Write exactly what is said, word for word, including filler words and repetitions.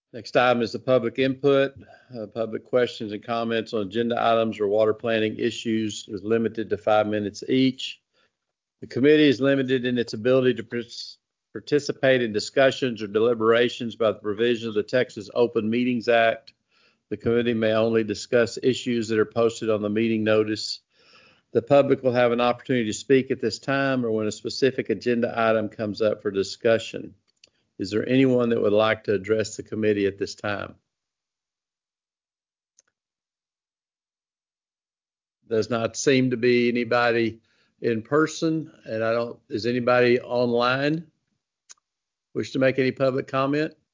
Next item is the public input. Uh, public questions and comments on agenda items or water planning issues is limited to five minutes each. The committee is limited in its ability to participate in discussions or deliberations by the provisions of the Texas Open Meetings Act. The committee may only discuss issues that are posted on the meeting notice. The public will have an opportunity to speak at this time or when a specific agenda item comes up for discussion. Is there anyone that would like to address the committee at this time? Does not seem to be anybody in person, and I don't, is anybody online wish to make any public comment?